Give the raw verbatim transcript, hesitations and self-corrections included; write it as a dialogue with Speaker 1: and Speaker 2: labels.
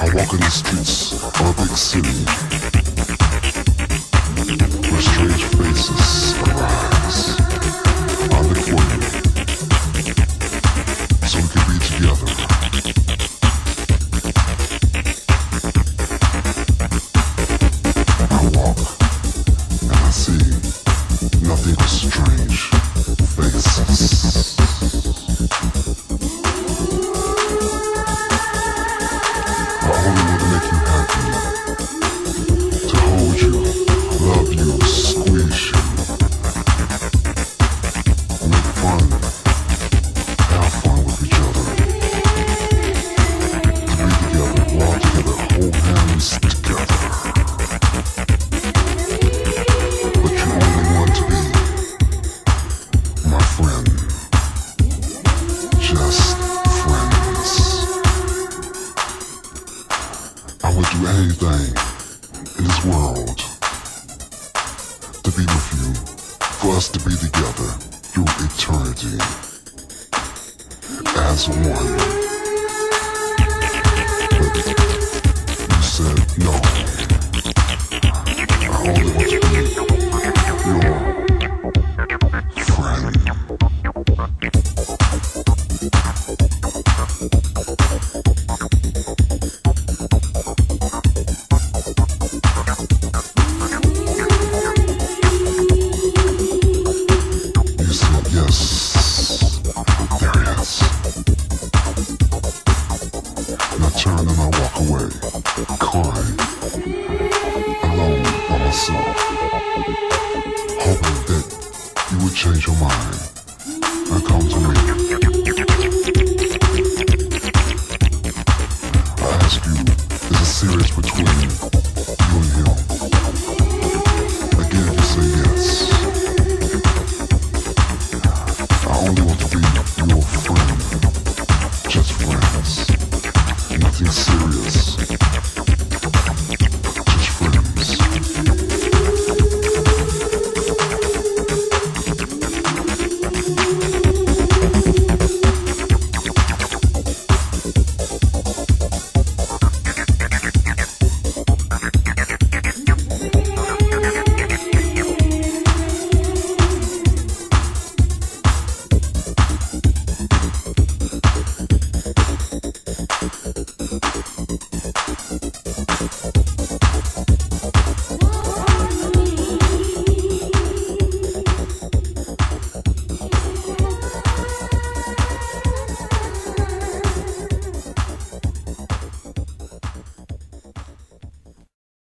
Speaker 1: walk in the streets of a big city where strange faces arise. I look for you so we can be together. I walk and I see nothing but strange faces. I only want to make you happy, to hold you, love you, squeeze you, make fun, have fun with each other, to be together, walk together, hold hands together. But you only want to be my friend, just friends. I would do anything in this world to be with you, for us to be together through eternity as one. But you said no. I only want to be your friend. You said yes, there it is. And I turn and I walk away, crying, alone by myself, hoping that you would change your mind and come to me. I ask you, is it serious between you and him? Again, you say yes. I only want to be your friend, just friends, nothing serious.